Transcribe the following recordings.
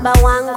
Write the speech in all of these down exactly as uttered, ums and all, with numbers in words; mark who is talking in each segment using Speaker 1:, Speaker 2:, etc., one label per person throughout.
Speaker 1: mbaba wangu.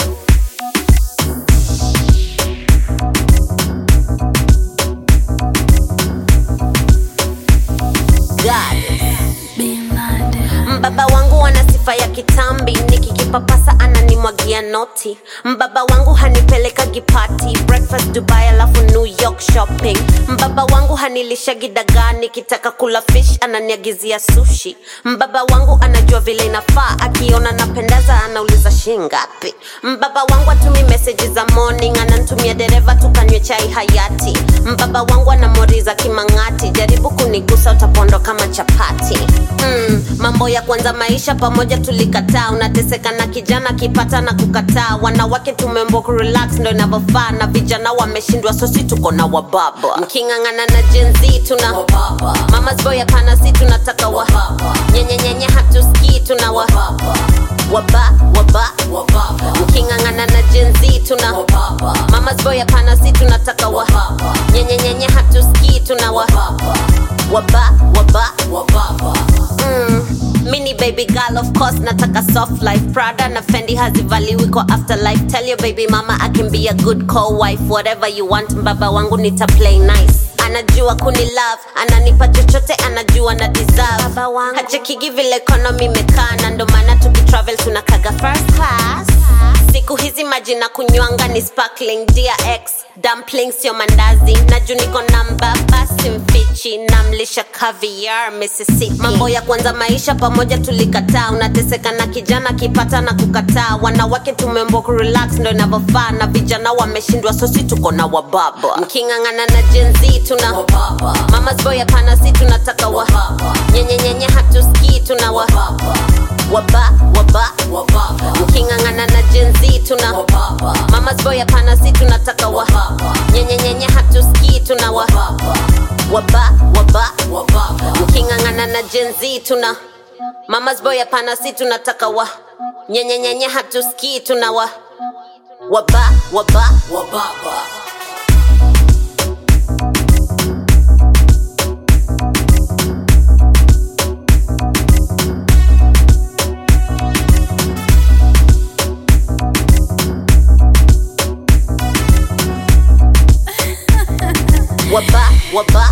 Speaker 1: Mbaba wangu wana sifa ya kitambi, nikikipapasa ananimwagia noti. Mbaba wangu hanipeleka gipati, breakfast Dubai alafu New York shopping. Mbaba wangu hanilisha gidagaa, nikitaka kula fish ananiagizia sushi. Mbaba wangu anajua vile inafaa, akiona napendaza anauliza shingapi. Mbaba wangu atumi messages za morning, anantumia dereva tukanywe chai hayati. Mbaba wangu anamoriza kimangati, jaribu kunigusa utapondo kama chapati. Hmm, mambo ya kwanza maisha pamoja tulikataa, unateseka na kijana kipata na kukataa. Wanawake tumembo kurelax ndo inavyofaa, na vijana wameshindwa sosi tuko na wababa. Mkingangana na Gen Z tuna wababa, mama's boy hapana si tunataka wa nyenye nyenye hatusikii tuna wa waba waba wababa. Mkingangana na Gen Z tuna wababa, mama's boy hapana si tunataka wa nyenye nyenye hatusikii tuna wa waba waba wababa. Mm. Mini baby girl of course nataka soft life, Prada na Fendi hazivaliwi kwa afterlife. Tell your baby mama I can be a good co-wife, whatever you want mbaba wangu nita play nice. Anajua kuni love, ananipa chochote anajua na deserve. Hachekigi vile economy mekana, ndo maana tukitravel tunakaga first class. Siku hizi maji na kunywanga ni sparkling, dear ex dumplings sio mandazi. Naju niko na mbaba simfichi, namlisha caviar Mississippi. Mambo ya kwanza maisha pamoja tulikataa, unateseka na kijana kipata na kukataa. Wanawake tumembo kurelax ndo inavyofaa, na vijana wameshindwa sosi tuko na wababa. Mkingangana na Gen Z tuna wababa, mama's boy hapana si tunataka wa nyenye nyenye hatusikii tuna wa waba waba wababa. Mkingangana na Gen Z tuna wababa, mama's boy hapana si tunataka wa nyenye nyenye hatusikii tuna wa waba waba wababa. Mkingangana na Gen Z tuna mama's boy hapana si tunataka wa nyenye nyenye hatusikii tuna wa waba waba wababa. Waba, waba